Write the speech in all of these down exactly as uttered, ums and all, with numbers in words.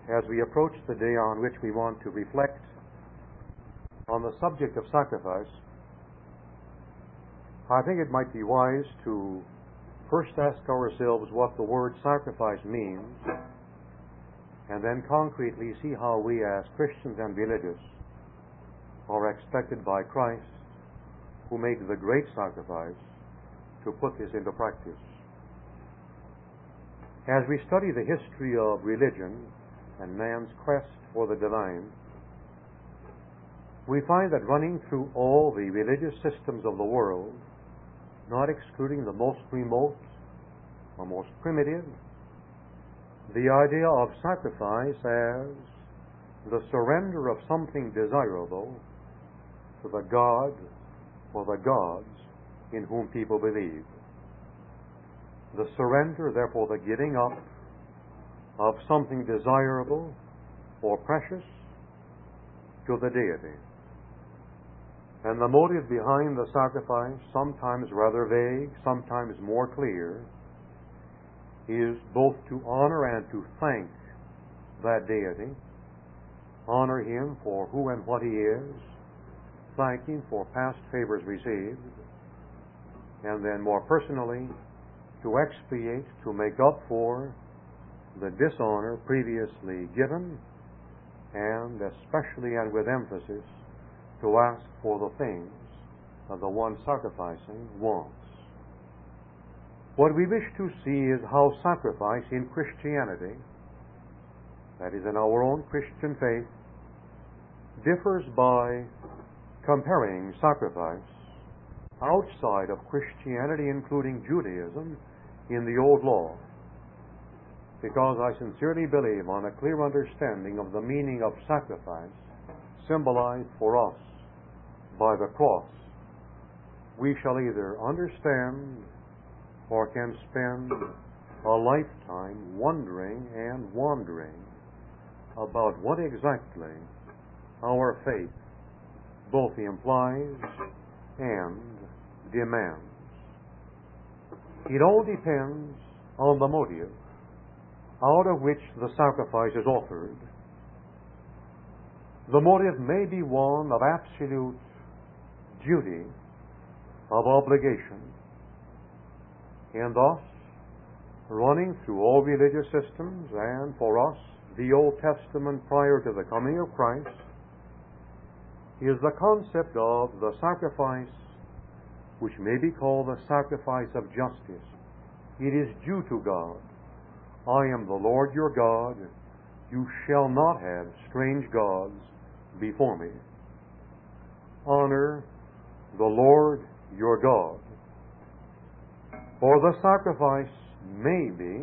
as we approach the day on which we want to reflect on the subject of sacrifice, I think it might be wise to first ask ourselves what the word sacrifice means, and then concretely see how we as Christians and religious are expected by Christ, who made the great sacrifice, to put this into practice. As we study the history of religion and man's quest for the divine, we find that running through all the religious systems of the world, not excluding the most remote or most primitive, the idea of sacrifice as the surrender of something desirable to the God or the gods in whom people believe. The surrender, therefore, the giving up of something desirable or precious to the deity. And the motive behind the sacrifice, sometimes rather vague, sometimes more clear, is both to honor and to thank that deity, honor him for who and what he is, thank him for past favors received, and then more personally, to expiate, to make up for the dishonor previously given, and especially and with emphasis, to ask for the things that the one sacrificing wants. What we wish to see is how sacrifice in Christianity, that is in our own Christian faith, differs by comparing sacrifice outside of Christianity, including Judaism, in the Old Law. Because I sincerely believe, on a clear understanding of the meaning of sacrifice symbolized for us by the cross, we shall either understand or can spend a lifetime wondering and wandering about what exactly our faith both implies and demands. It all depends on the motive out of which the sacrifice is offered. The motive may be one of absolute duty, of obligation, and thus, running through all religious systems, and for us, the Old Testament prior to the coming of Christ, is the concept of the sacrifice which may be called the sacrifice of justice. It is due to God. I am the Lord your God. You shall not have strange gods before me. Honor the Lord your God. For the sacrifice may be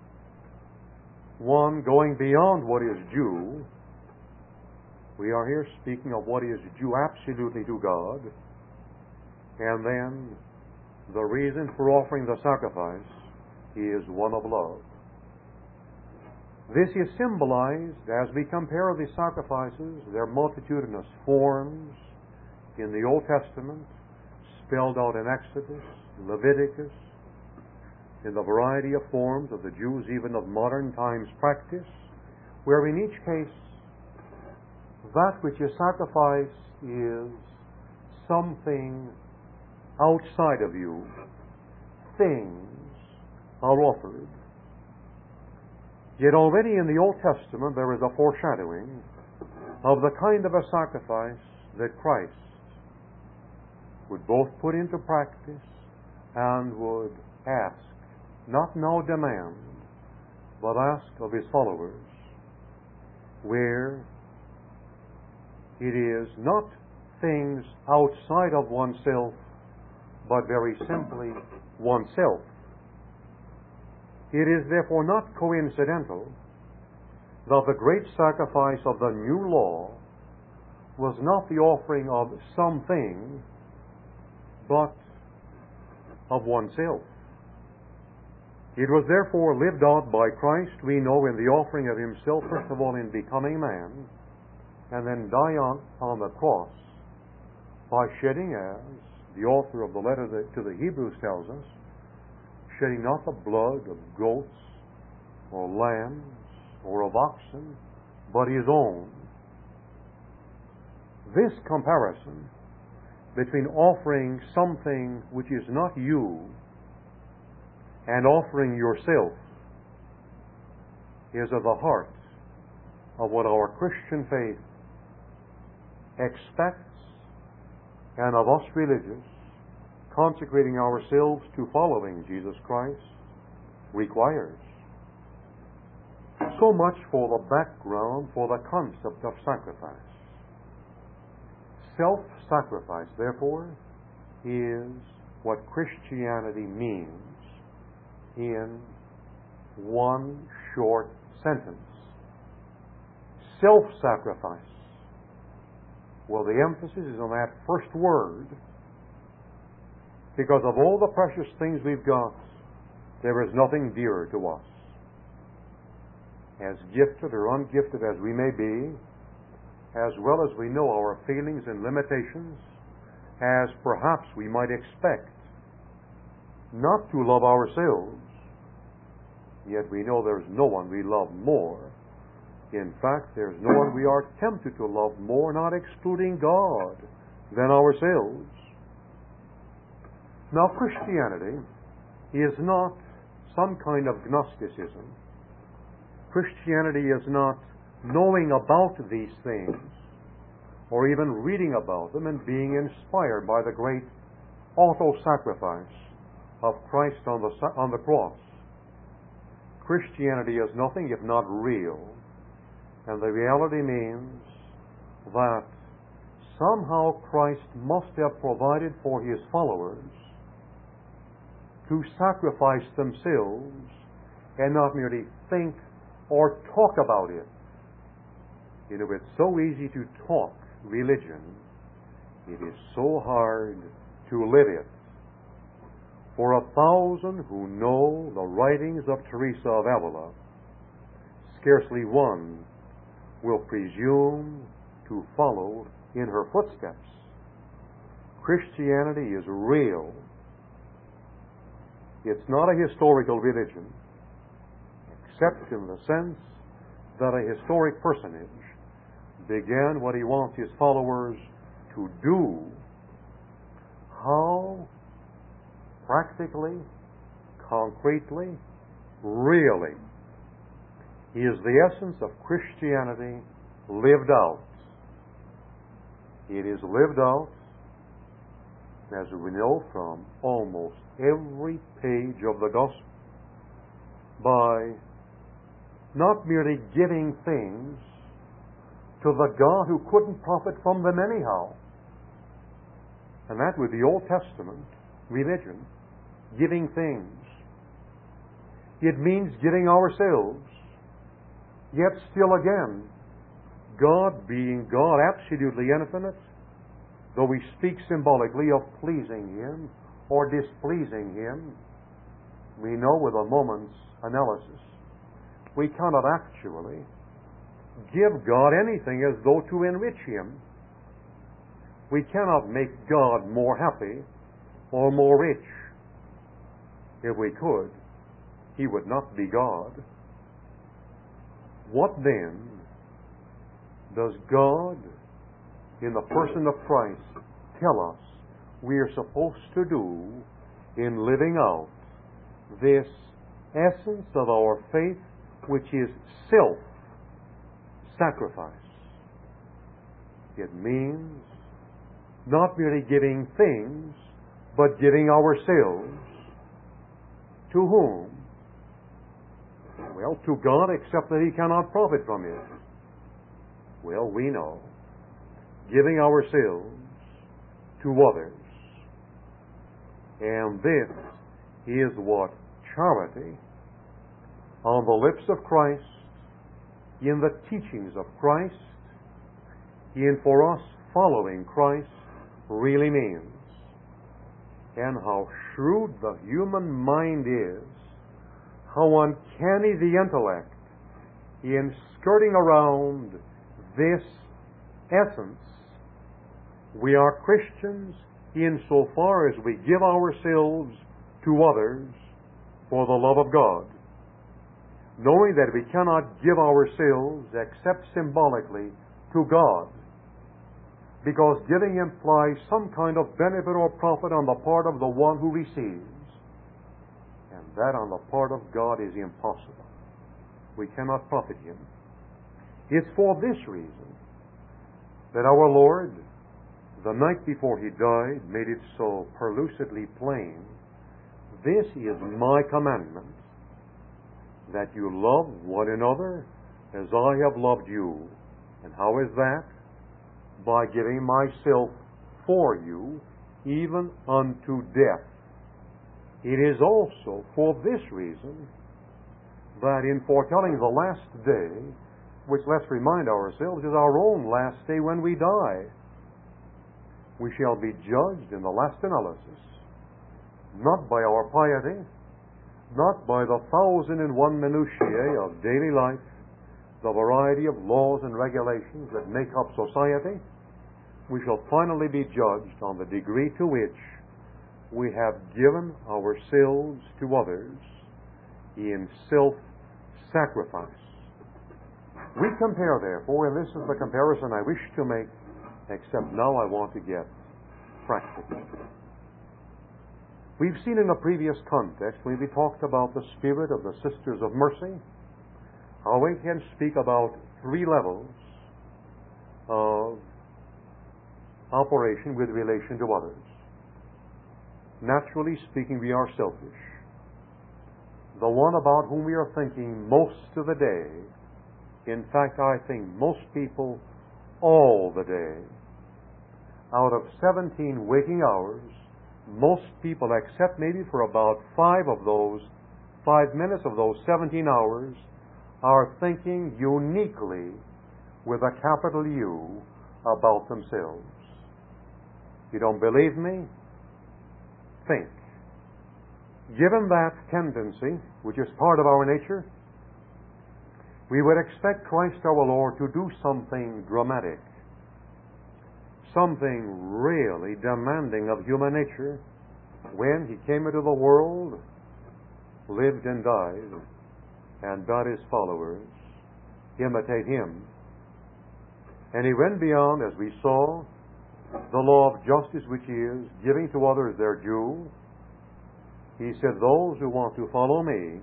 one going beyond what is due. We are here speaking of what is due absolutely to God. And then the reason for offering the sacrifice is one of love. This is symbolized as we compare the sacrifices, their multitudinous forms in the Old Testament, spelled out in Exodus, Leviticus, in the variety of forms of the Jews, even of modern times practice, where in each case that which is sacrificed is something outside of you. Things are offered. Yet already in the Old Testament there is a foreshadowing of the kind of a sacrifice that Christ would both put into practice and would ask, not now demand, but ask of his followers, where it is not things outside of oneself, but very simply oneself. It is therefore not coincidental that the great sacrifice of the new law was not the offering of something, but of oneself. It was therefore lived out by Christ, we know, in the offering of himself, first of all in becoming man, and then die on, on the cross by shedding, as the author of the letter to the Hebrews tells us, shedding not the blood of goats or lambs, or of oxen, but his own. This comparison between offering something which is not you and offering yourself is at the heart of what our Christian faith expects, and of us religious, consecrating ourselves to following Jesus Christ, requires. So much for the background for the concept of sacrifice. Self-sacrifice, therefore, is what Christianity means in one short sentence. Self-sacrifice. Well, the emphasis is on that first word, because of all the precious things we've got, there is nothing dearer to us. As gifted or ungifted as we may be, as well as we know our failings and limitations, as perhaps we might expect not to love ourselves, yet we know there's no one we love more. In fact, there's no one we are tempted to love more, not excluding God, than ourselves. Now, Christianity is not some kind of Gnosticism. Christianity is not knowing about these things, or even reading about them and being inspired by the great auto-sacrifice of Christ on the, on the cross. Christianity is nothing if not real. And the reality means that somehow Christ must have provided for His followers to sacrifice themselves and not merely think or talk about it. You know, it's so easy to talk religion. It is so hard to live it. For a thousand who know the writings of Teresa of Avila, scarcely one will presume to follow in her footsteps. Christianity is real. It's not a historical religion, except in the sense that a historic personage began what he wants his followers to do. How practically, concretely, really is the essence of Christianity lived out. It is lived out, as we know from almost every page of the Gospel, by not merely giving things to the God who couldn't profit from them anyhow. And that with the Old Testament religion, giving things. It means giving ourselves. Yet still again, God being God absolutely infinite, though we speak symbolically of pleasing Him or displeasing Him, we know with a moment's analysis we cannot actually give God anything as though to enrich Him. We cannot make God more happy or more rich. If we could, He would not be God. What then does God, in the person of Christ, tell us we are supposed to do in living out this essence of our faith, which is self-sacrifice? It means not merely giving things, but giving ourselves. To whom? Well, to God, except that He cannot profit from it. Well, we know. Giving ourselves to others. And this is what charity, on the lips of Christ, in the teachings of Christ, in for us following Christ, really means. And how shrewd the human mind is, how uncanny the intellect in skirting around this essence. We are Christians insofar as we give ourselves to others for the love of God. knowing that we cannot give ourselves except symbolically to God, because giving implies some kind of benefit or profit on the part of the one who receives, and that on the part of God is impossible. We cannot profit Him. It's for this reason that our Lord, the night before He died, made it so pellucidly plain, "This is my commandment, that you love one another as I have loved you." And how is that? By giving myself for you, even unto death. It is also for this reason that in foretelling the last day, which, let's remind ourselves, is our own last day when we die, we shall be judged in the last analysis, not by our piety, not by the thousand and one minutiae of daily life, the variety of laws and regulations that make up society. We shall finally be judged on the degree to which we have given ourselves to others in self-sacrifice. We compare, therefore, and this is the comparison I wish to make, except now I want to get practical. We've seen in a previous context, when we talked about the spirit of the Sisters of Mercy, how we can speak about three levels of operation with relation to others. Naturally speaking, we are selfish. The one about whom we are thinking most of the day, in fact, I think most people all the day, out of seventeen waking hours, most people, except maybe for about five of those, five minutes of those seventeen hours, are thinking uniquely, with a capital U, about themselves. You don't believe me? Think. Given that tendency, which is part of our nature, we would expect Christ our Lord to do something dramatic, something really demanding of human nature when He came into the world, lived and died, and bade His followers imitate Him. And He went beyond, as we saw, the law of justice, which is giving to others their due. He said, those who want to follow me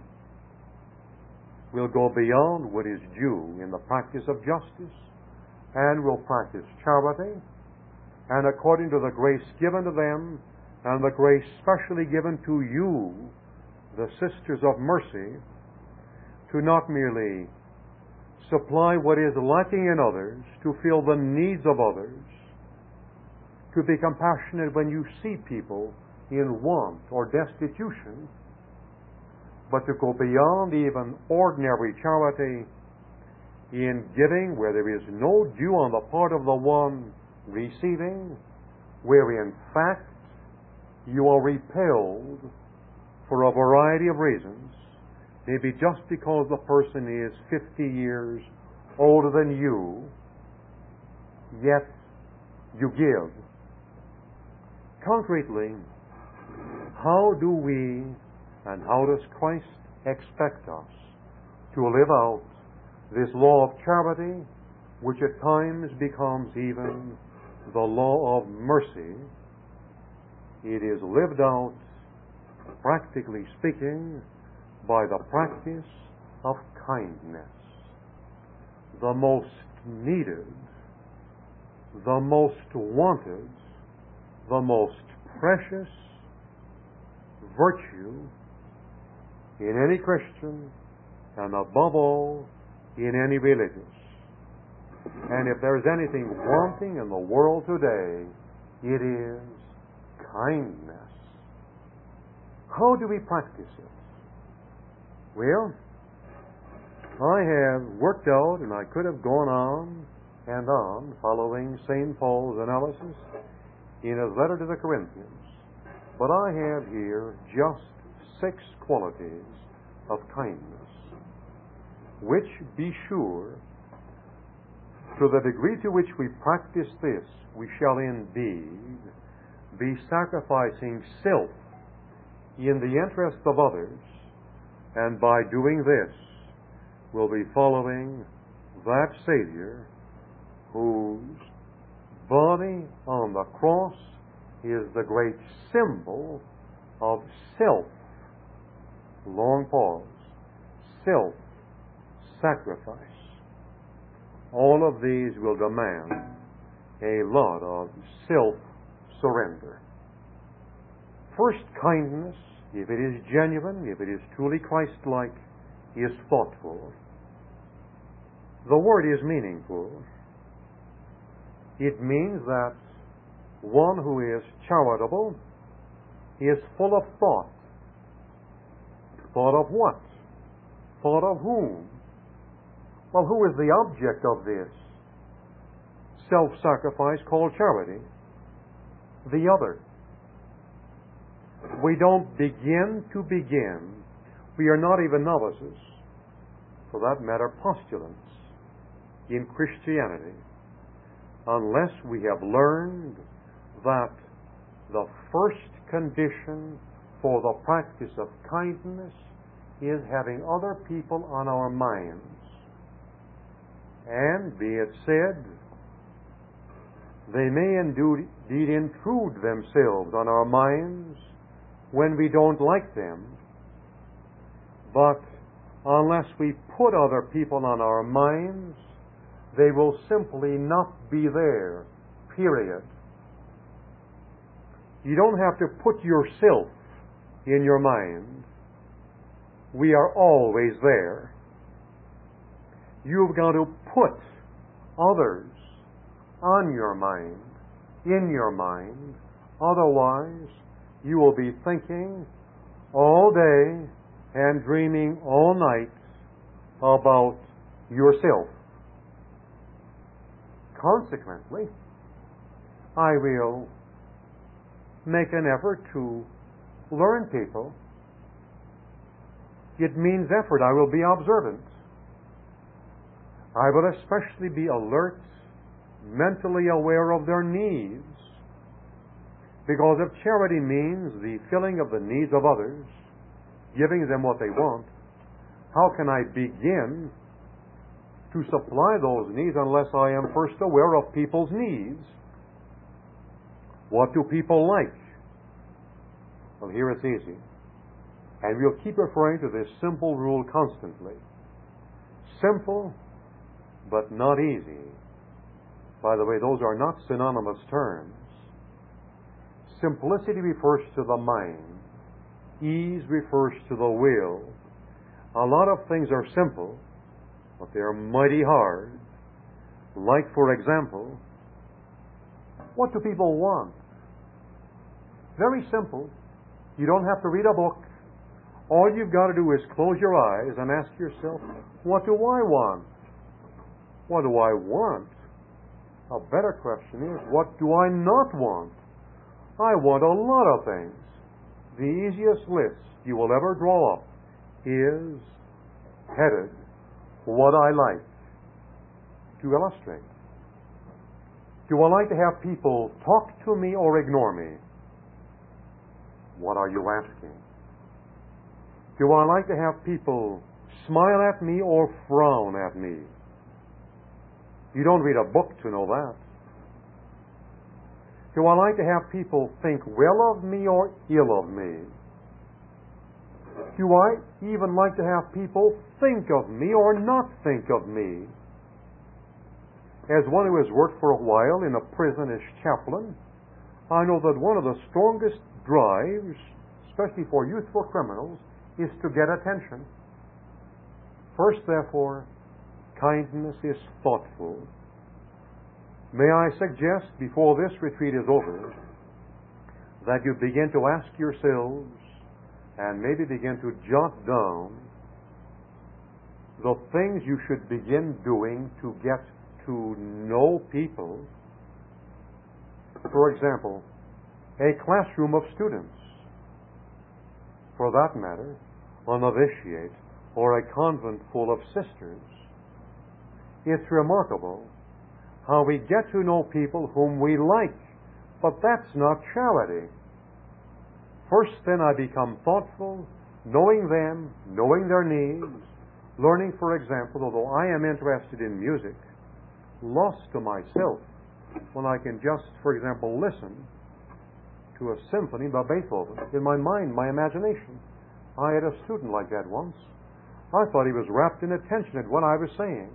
will go beyond what is due in the practice of justice, and will practice charity, and according to the grace given to them, and the grace specially given to you, the Sisters of Mercy, to not merely supply what is lacking in others, to fill the needs of others, to be compassionate when you see people in want or destitution, but to go beyond even ordinary charity in giving where there is no due on the part of the one receiving, where in fact you are repelled for a variety of reasons, maybe just because the person is fifty years older than you, yet you give. Concretely, how do we and how does Christ expect us to live out this law of charity, which at times becomes even the law of mercy? It is lived out, practically speaking, by the practice of kindness, the most needed, the most wanted, the most precious virtue in any Christian, and above all, in any religious. And if there's anything wanting in the world today, it is kindness. How do we practice it? Well, I have worked out, and I could have gone on and on, following Saint Paul's analysis in his letter to the Corinthians. But I have here just six qualities of kindness, which, be sure, to the degree to which we practice this, we shall indeed be sacrificing self in the interest of others, and by doing this, will be following that Savior whose body on the cross is the great symbol of self. Long pause. Self-sacrifice. All of these will demand a lot of self-surrender. First, kindness, if it is genuine, if it is truly Christ-like, is thoughtful. The word is meaningful. It means that one who is charitable is full of thought. Thought of what? Thought of whom? Well, who is the object of this self-sacrifice called charity? The other. We don't begin to begin. We are not even novices, for that matter, postulants in Christianity, unless we have learned that the first condition for the practice of kindness is having other people on our minds. And be it said, they may indeed intrude themselves on our minds when we don't like them, but unless we put other people on our minds, they will simply not be there, period. You don't have to put yourself in your mind. We are always there. You've got to put others on your mind, in your mind. Otherwise, you will be thinking all day and dreaming all night about yourself. Consequently, I will make an effort to learn people. It means effort. I will be observant. I will especially be alert, mentally aware of their needs. Because if charity means the filling of the needs of others, giving them what they want, how can I begin to supply those needs unless I am first aware of people's needs? What do people like? Well, here it's easy. And we'll keep referring to this simple rule constantly. Simple, but not easy. By the way, those are not synonymous terms. Simplicity refers to the mind. Ease refers to the will. A lot of things are simple, but they are mighty hard. Like, for example, what do people want? Very simple. You don't have to read a book. All you've got to do is close your eyes and ask yourself, what do I want? What do I want? A better question is, what do I not want? I want a lot of things. The easiest list you will ever draw up is headed, what I like. To illustrate, do I like to have people talk to me or ignore me? What are you asking? Do I like to have people smile at me or frown at me? You don't read a book to know that. Do I like to have people think well of me or ill of me? Do I even like to have people think of me or not think of me? As one who has worked for a while in a prison as chaplain, I know that one of the strongest drives, especially for youthful criminals, is to get attention. First, therefore, kindness is thoughtful. May I suggest, before this retreat is over, that you begin to ask yourselves and maybe begin to jot down the things you should begin doing to get to know people. For example, a classroom of students, for that matter, a novitiate or a convent full of sisters. It's remarkable how we get to know people whom we like, but that's not charity. First, then, I become thoughtful, knowing them, knowing their needs. Learning, for example, although I am interested in music, lost to myself when I can just, for example, listen to a symphony by Beethoven in my mind, my imagination. I had a student like that once. I thought he was rapt in attention at what I was saying.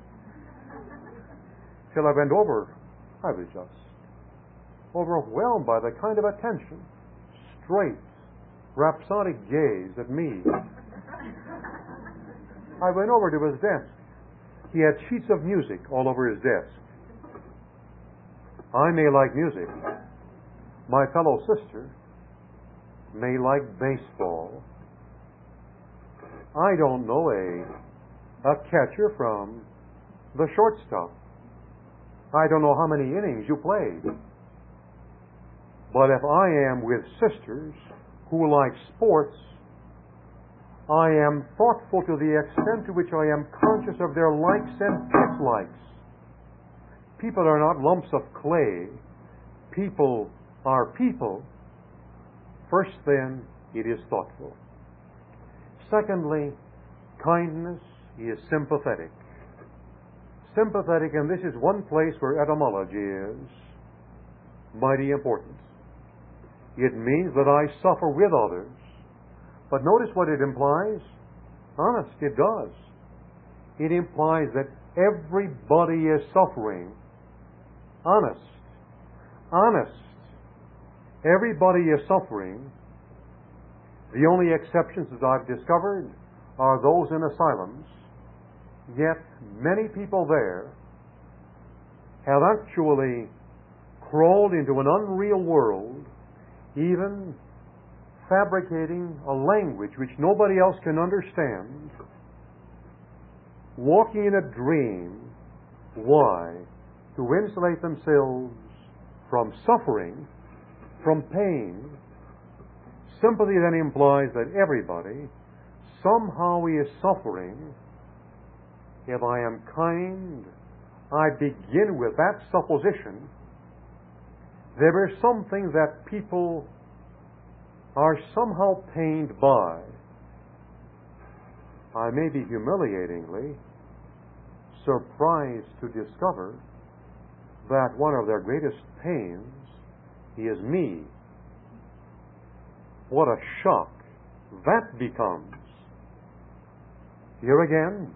Till I went over, I was just overwhelmed by the kind of attention, straight, rhapsodic gaze at me. I went over to his desk. He had sheets of music all over his desk. I may like music. My fellow sister may like baseball. I don't know a, a catcher from the shortstop. I don't know how many innings you played. But if I am with sisters who like sports, I am thoughtful to the extent to which I am conscious of their likes and dislikes. People are not lumps of clay. People are people. First, then, it is thoughtful. Secondly, kindness is sympathetic. Sympathetic, and this is one place where etymology is mighty important. It means that I suffer with others. But notice what it implies. Honest, it does. It implies that everybody is suffering. Honest. Honest. Everybody is suffering. The only exceptions that I've discovered are those in asylums. Yet many people there have actually crawled into an unreal world, even fabricating a language which nobody else can understand, walking in a dream. Why? To insulate themselves from suffering, from pain. Sympathy then implies that everybody somehow is suffering. If I am kind, I begin with that supposition. There is something that people are somehow pained by. I may be humiliatingly surprised to discover that one of their greatest pains is me. What a shock that becomes. Here again,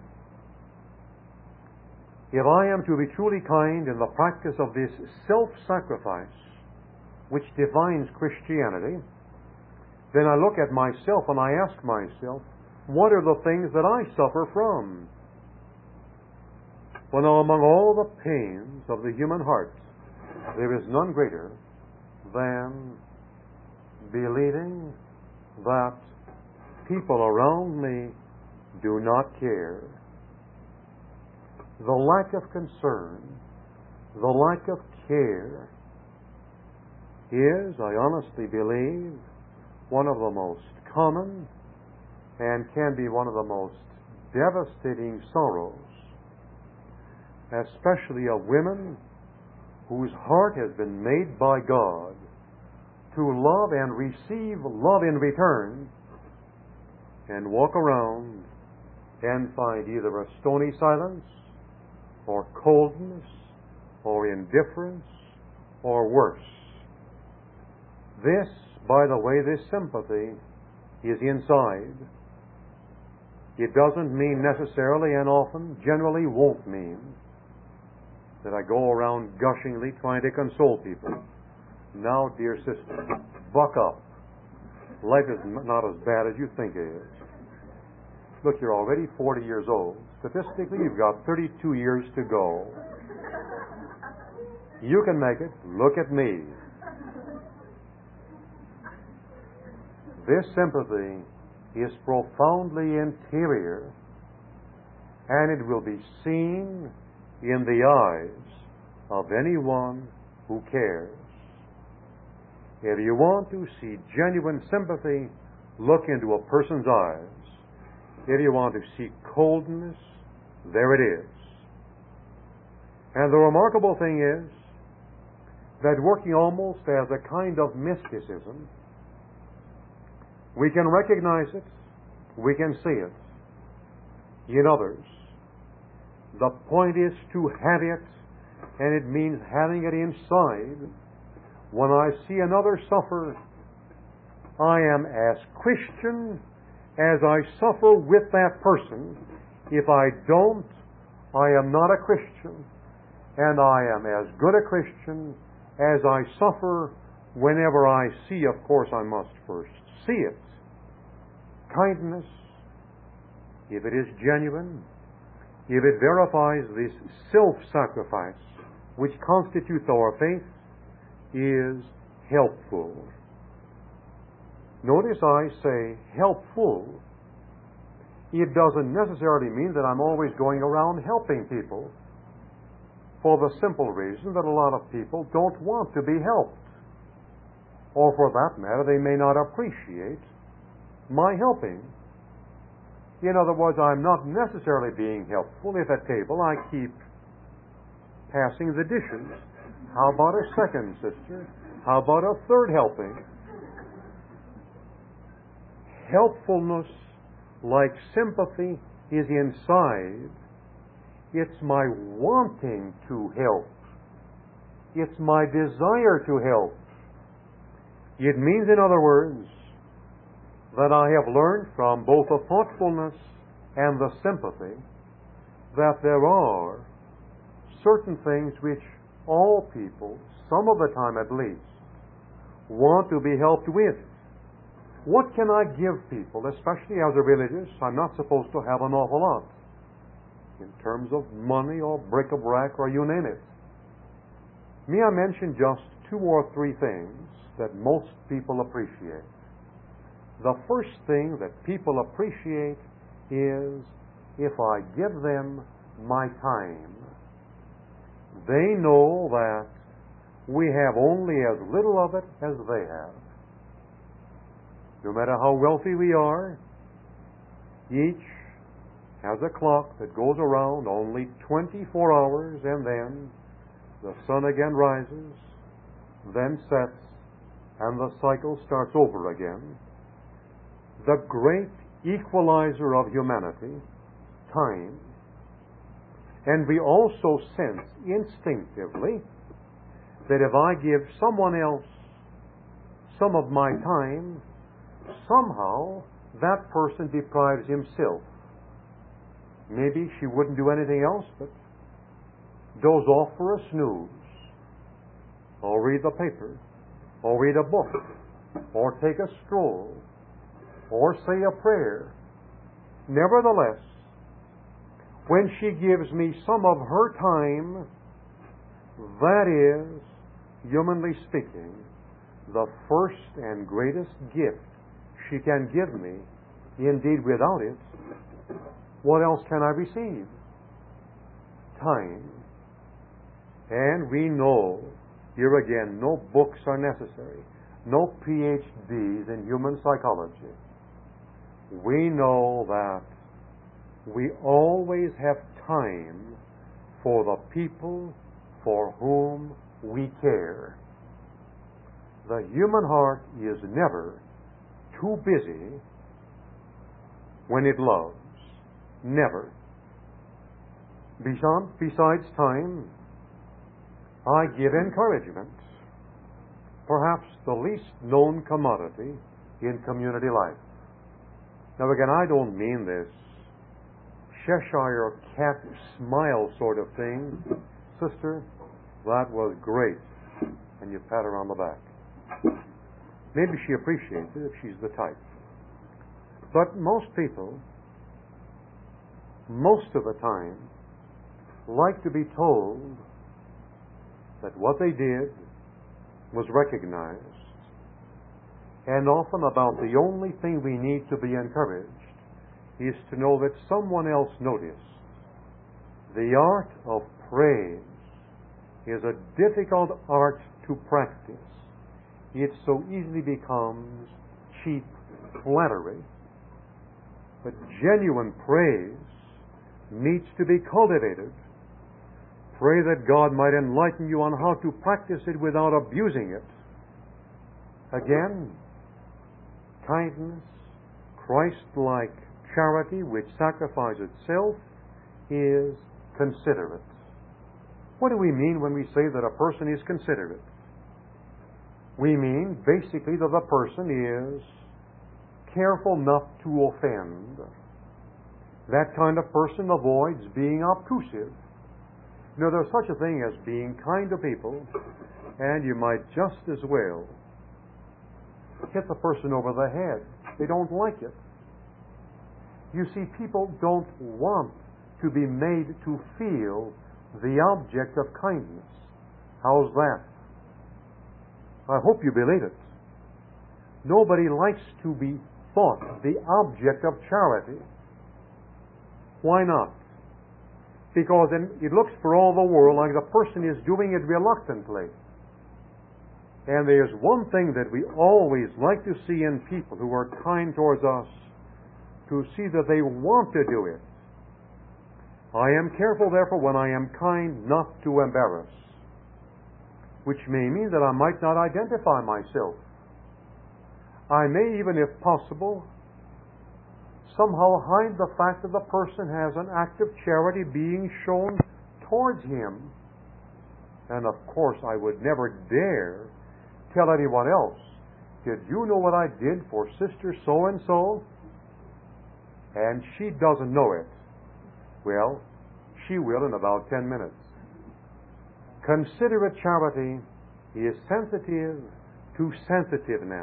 if I am to be truly kind in the practice of this self-sacrifice which defines Christianity, then I look at myself and I ask myself, what are the things that I suffer from? Well, now, among all the pains of the human heart, there is none greater than believing that people around me do not care. The lack of concern, the lack of care is, I honestly believe, one of the most common and can be one of the most devastating sorrows, especially of women whose heart has been made by God to love and receive love in return, and walk around and find either a stony silence or coldness or indifference or worse. This, by the way, this sympathy is inside. It doesn't mean necessarily, and often generally won't mean, that I go around gushingly trying to console people. Now, dear sister, buck up. Life is not as bad as you think it is. Look, you're already forty years old. Statistically, you've got thirty-two years to go. You can make it. Look at me. This sympathy is profoundly interior, and it will be seen in the eyes of anyone who cares. If you want to see genuine sympathy, look into a person's eyes. If you want to see coldness, there it is. And the remarkable thing is that, working almost as a kind of mysticism, we can recognize it, we can see it. in others. The point is to have it, and it means having it inside. When I see another suffer, I am as Christian as I suffer with that person. If I don't, I am not a Christian. And I am as good a Christian as I suffer whenever I see. Of course, I must first see it. Kindness, if it is genuine, if it verifies this self-sacrifice which constitutes our faith, is helpful. Notice I say helpful. It doesn't necessarily mean that I'm always going around helping people, for the simple reason that a lot of people don't want to be helped. Or for that matter, they may not appreciate my helping. In other words, I'm not necessarily being helpful if at table I keep passing the dishes. How about a second, sister? How about a third helping? Helpfulness, like sympathy, is inside. It's my wanting to help. It's my desire to help. It means, in other words, that I have learned from both the thoughtfulness and the sympathy that there are certain things which all people, some of the time at least, want to be helped with. What can I give people, especially as a religious? I'm not supposed to have an awful lot in terms of money or bric-a-brac or you name it. May I mention just two or three things that most people appreciate? The first thing that people appreciate is if I give them my time. They know that we have only as little of it as they have. No matter how wealthy we are, each has a clock that goes around only twenty-four hours, and then the sun again rises, then sets, and the cycle starts over again. The great equalizer of humanity, time. And we also sense instinctively that if I give someone else some of my time, somehow that person deprives himself. Maybe she wouldn't do anything else but doze off for a snooze, or read the paper, or read a book, or take a stroll, or say a prayer. Nevertheless, when she gives me some of her time, that is, humanly speaking, the first and greatest gift she can give me. Indeed, without it, what else can I receive? Time. And we know, here again, no books are necessary, no P H Ds in human psychology. We know that we always have time for the people for whom we care. The human heart is never too busy when it loves. Never. Besides time, I give encouragement, perhaps the least known commodity in community life. Now again, I don't mean this Cheshire cat smile sort of thing. Sister, that was great. And you pat her on the back. Maybe she appreciates it if she's the type. But most people, most of the time, like to be told that what they did was recognized. And often about the only thing we need to be encouraged is to know that someone else noticed. The art of praise is a difficult art to practice. It so easily becomes cheap flattery. But genuine praise needs to be cultivated. Pray that God might enlighten you on how to practice it without abusing it. Again, kindness, Christ-like charity which sacrifices itself is considerate. What do we mean when we say that a person is considerate? We mean basically that the person is careful not to offend. That kind of person avoids being obtrusive. You know, there's such a thing as being kind to people, and you might just as well hit the person over the head. They don't like it. You see, people don't want to be made to feel the object of kindness. How's that? I hope you believe it. Nobody likes to be thought the object of charity. Why not? Because then it looks for all the world like the person is doing it reluctantly. And there's one thing that we always like to see in people who are kind towards us, to see that they want to do it. I am careful, therefore, when I am kind, not to embarrass, which may mean that I might not identify myself. I may even, if possible, somehow hide the fact that the person has an act of charity being shown towards him. And of course, I would never dare tell anyone else, did you know what I did for Sister so-and-so? And she doesn't know it. Well, she will in about ten minutes. Considerate charity is sensitive to sensitiveness.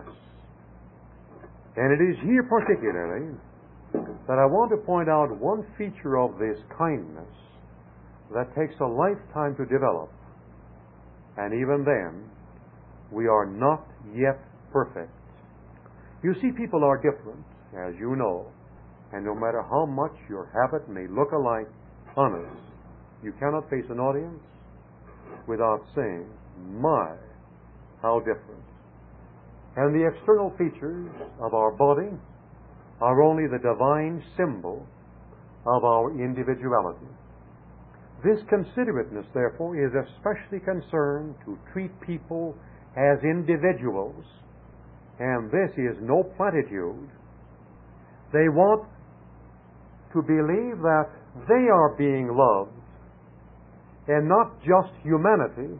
And it is here particularly that I want to point out one feature of this kindness that takes a lifetime to develop. And even then, we are not yet perfect. You see, people are different, as you know, and no matter how much your habit may look alike, honest, you cannot face an audience without saying, my, how different. And the external features of our body are only the divine symbol of our individuality. This considerateness, therefore, is especially concerned to treat people as individuals, and this is no platitude. They want to believe that they are being loved, and not just humanity,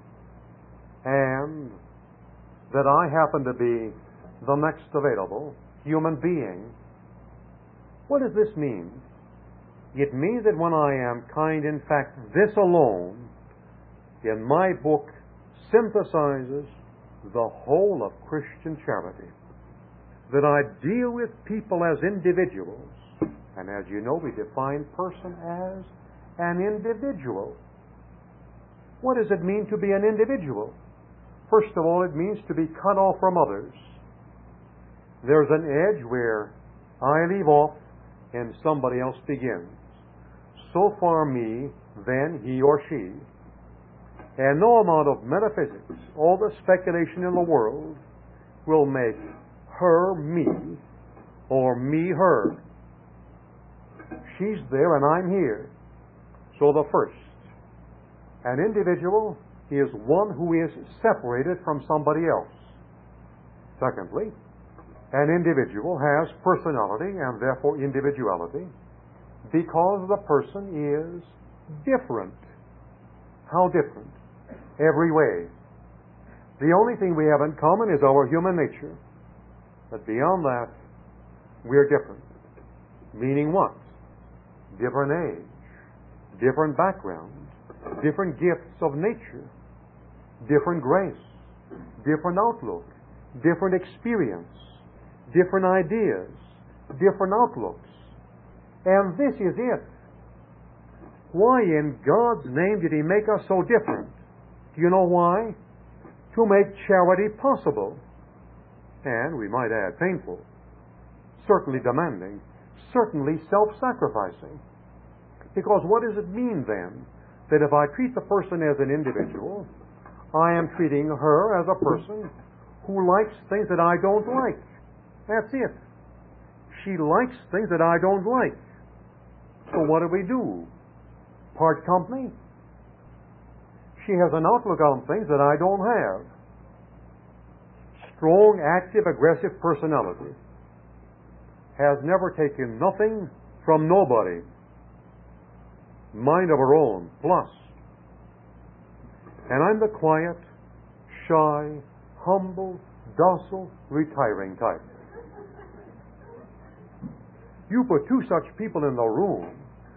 and that I happen to be the next available human being. What does this mean? It means that when I am kind, in fact, this alone, in my book, synthesizes the whole of Christian charity. That I deal with people as individuals. And as you know, we define person as an individual. What does it mean to be an individual? First of all, it means to be cut off from others. There's an edge where I leave off and somebody else begins. So far me, then he or she. And no amount of metaphysics, all the speculation in the world, will make her me or me her. She's there and I'm here. So the first, an individual is one who is separated from somebody else. Secondly, an individual has personality and therefore individuality because the person is different. How different? Every way. The only thing we have in common is our human nature. But beyond that, we're different. Meaning what? Different age, different background, different gifts of nature, different grace, different outlook, different experience, different ideas, different outlooks. And this is it. Why in God's name did He make us so different? Do you know why? To make charity possible. And we might add painful, certainly demanding, certainly self-sacrificing. Because what does it mean then? That if I treat the person as an individual, I am treating her as a person who likes things that I don't like. That's it. She likes things that I don't like. So what do we do? Part company? She has an outlook on things that I don't have. Strong, active, aggressive personality has never taken nothing from nobody. Mind of her own, plus. And I'm the quiet, shy, humble, docile, retiring type. You put two such people in the room,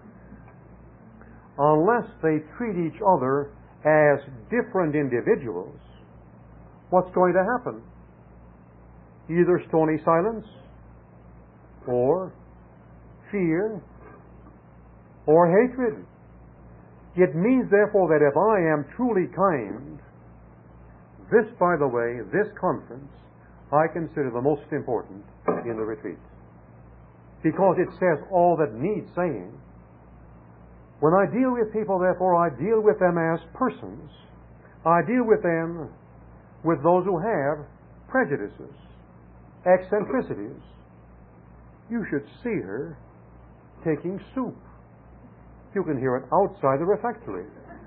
unless they treat each other as different individuals, what's going to happen? Either stony silence, or fear, or hatred. It means, therefore, that if I am truly kind, this, by the way, this conference, I consider the most important in the retreat. Because it says all that needs saying. When I deal with people, therefore, I deal with them as persons. I deal with them with those who have prejudices, eccentricities. You should see her taking soup. You can hear it outside the refectory.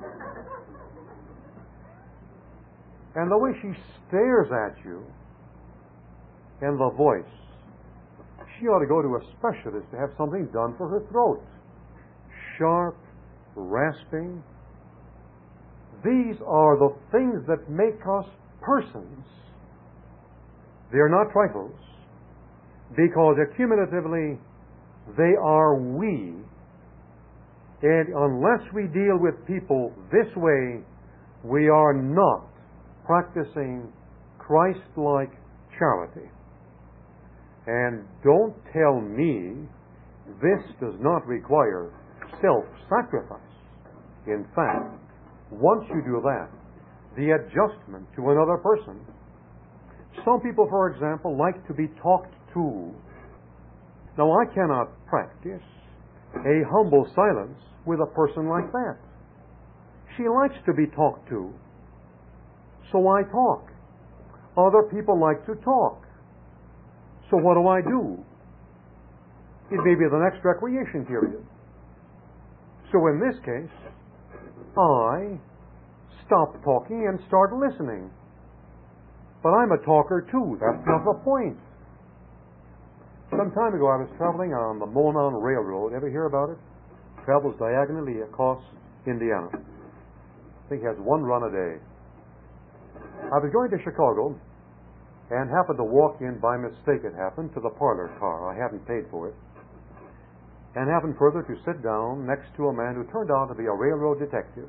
And the way she stares at you, and the voice, she ought to go to a specialist to have something done for her throat. Sharp, rasping. These are the things that make us persons. They are not trifles, because accumulatively they are we. And unless we deal with people this way, we are not practicing Christ-like charity. And don't tell me this does not require self-sacrifice. In fact, once you do that, the adjustment to another person. Some people, for example, like to be talked to. Now, I cannot practice a humble silence with a person like that. She likes to be talked to, so I talk. Other people like to talk. So what do I do? It may be the next recreation period. So in this case, I stop talking and start listening. But I'm a talker too. That's not the point. Some time ago I was traveling on the Monon Railroad. Ever hear about it? Travels diagonally across Indiana. I think it has one run a day. I was going to Chicago and happened to walk in, by mistake it happened, to the parlor car. I hadn't paid for it. And happened further to sit down next to a man who turned out to be a railroad detective.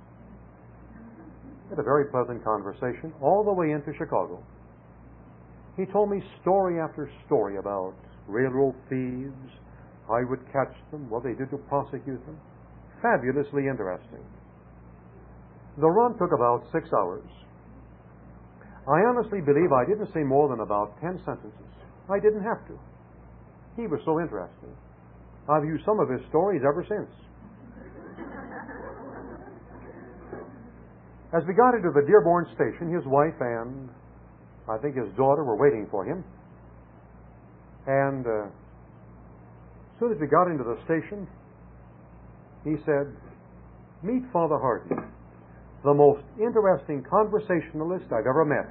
We had a very pleasant conversation all the way into Chicago. He told me story after story about railroad thieves, how he would catch them, what they did to prosecute them. Fabulously interesting. The run took about six hours. I honestly believe I didn't say more than about ten sentences. I didn't have to. He was so interesting. I've used some of his stories ever since. As we got into the Dearborn station, his wife and I think his daughter were waiting for him. And uh, as soon as we got into the station, he said, "Meet Father Hardy, the most interesting conversationalist I've ever met."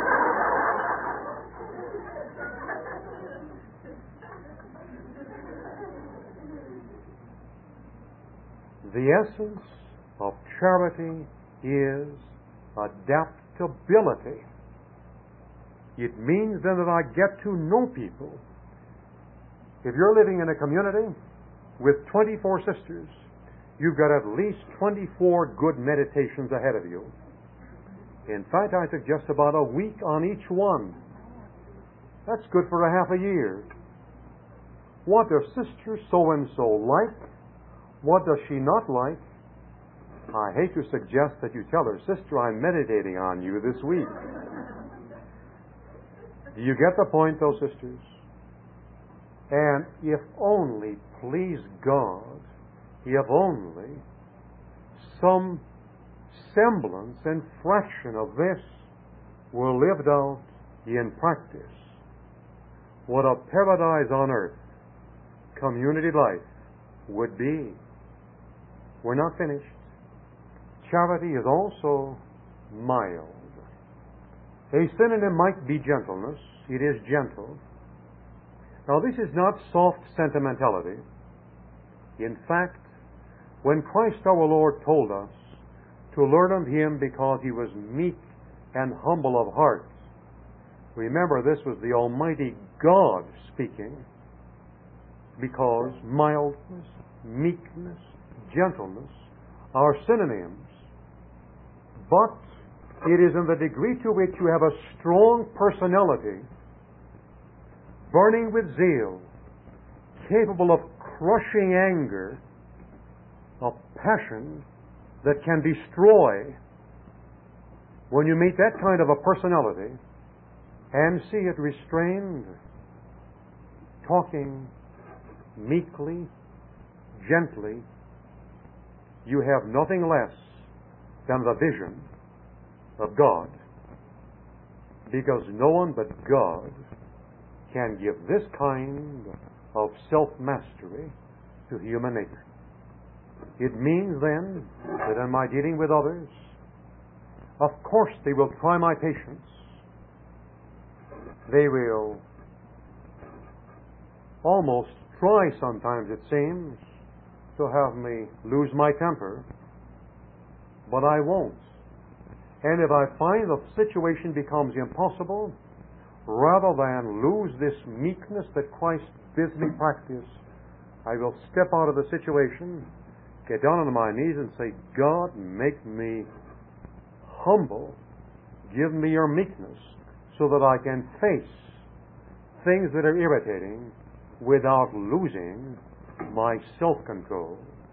The essence of charity is adaptability. It means then that I get to know people. If you're living in a community with twenty-four sisters, you've got at least twenty-four good meditations ahead of you. In fact, I suggest about a week on each one. That's good for a half a year. What does Sister so-and-so like? What does she not like? I hate to suggest that you tell her, "Sister, I'm meditating on you this week." Do you get the point, though, sisters? And if only, please God, if only some semblance and fraction of this were lived out in practice, what a paradise on earth community life would be. We're not finished. Charity is also mild. A synonym might be gentleness. It is gentle. Now, this is not soft sentimentality. In fact, when Christ our Lord told us to learn of Him because He was meek and humble of heart, remember this was the Almighty God speaking, because mildness, meekness, gentleness are synonyms. But it is in the degree to which you have a strong personality, burning with zeal, capable of crushing anger, a passion that can destroy. When you meet that kind of a personality and see it restrained, talking meekly, gently, you have nothing less than the vision of God. Because no one but God can give this kind of self-mastery to human nature. It means then that in my dealing with others, of course they will try my patience. They will almost try sometimes, it seems, to have me lose my temper, but I won't. And if I find the situation becomes impossible, rather than lose this meekness that Christ bids me practice, I will step out of the situation, get down on my knees and say, God, make me humble. Give me your meekness so that I can face things that are irritating without losing my self-control.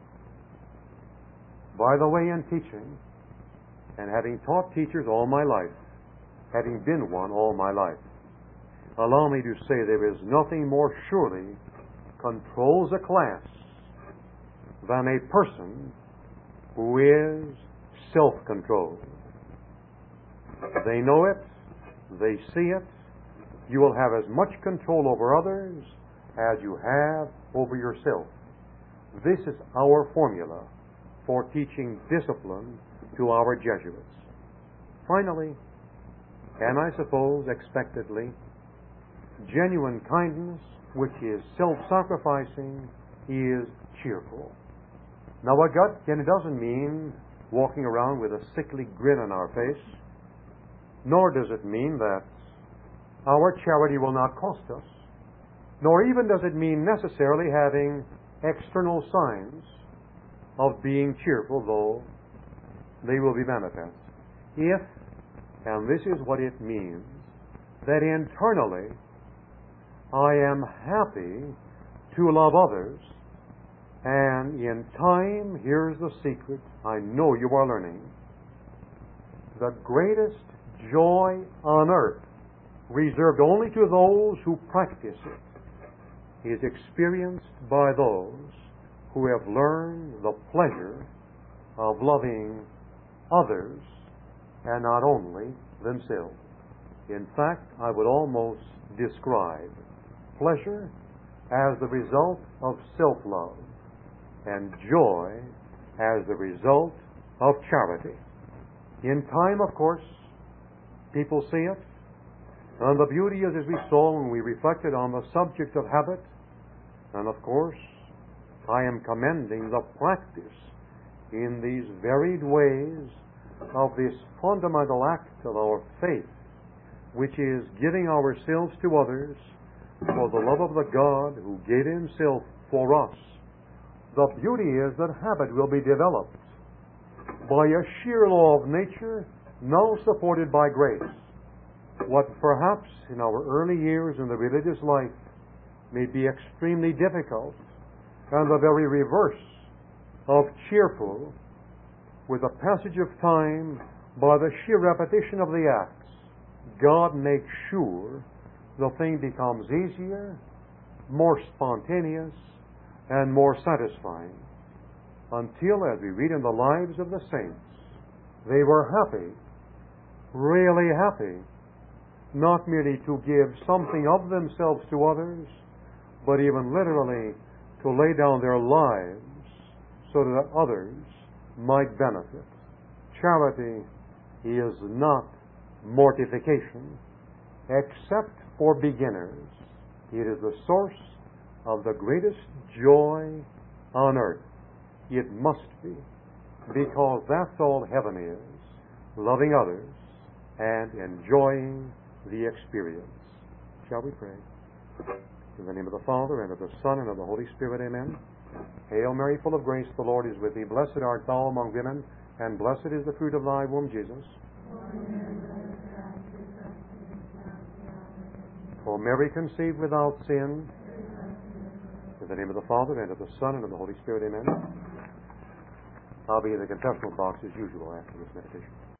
By the way, in teaching, and having taught teachers all my life, having been one all my life, allow me to say there is nothing more surely controls a class than a person who is self-controlled. They know it, they see it. You will have as much control over others as you have over yourself. This is our formula for teaching discipline to our Jesuits. Finally, and I suppose expectedly, genuine kindness, which is self-sacrificing, is cheerful. Now, again, it doesn't mean walking around with a sickly grin on our face, nor does it mean that our charity will not cost us, nor even does it mean necessarily having external signs of being cheerful, though they will be manifest. If, and this is what it means, that internally I am happy to love others, and in time, here's the secret I know you are learning. The greatest joy on earth, reserved only to those who practice it, is experienced by those who have learned the pleasure of loving others and not only themselves. In fact, I would almost describe pleasure as the result of self-love and joy as the result of charity. In time, of course, people see it, and the beauty is, as we saw when we reflected on the subject of habit, and of course, I am commending the practice in these varied ways of this fundamental act of our faith, which is giving ourselves to others for the love of the God who gave Himself for us. The beauty is that habit will be developed by a sheer law of nature, now supported by grace. What perhaps in our early years in the religious life may be extremely difficult, and the very reverse of cheerful, with the passage of time, by the sheer repetition of the acts, God makes sure the thing becomes easier, more spontaneous, and more satisfying, until, as we read in the lives of the saints, they were happy, really happy, not merely to give something of themselves to others, but even literally to lay down their lives so that others might benefit. Charity is not mortification, except for beginners. It is the source of the greatest joy on earth. It must be, because that's all heaven is, loving others and enjoying the experience. Shall we pray? In the name of the Father, and of the Son, and of the Holy Spirit, amen. Hail Mary, full of grace, the Lord is with thee. Blessed art thou among women, and blessed is the fruit of thy womb, Jesus. O Mary, conceived without sin, in the name of the Father, and of the Son, and of the Holy Spirit, amen. I'll be in the confessional box as usual after this meditation.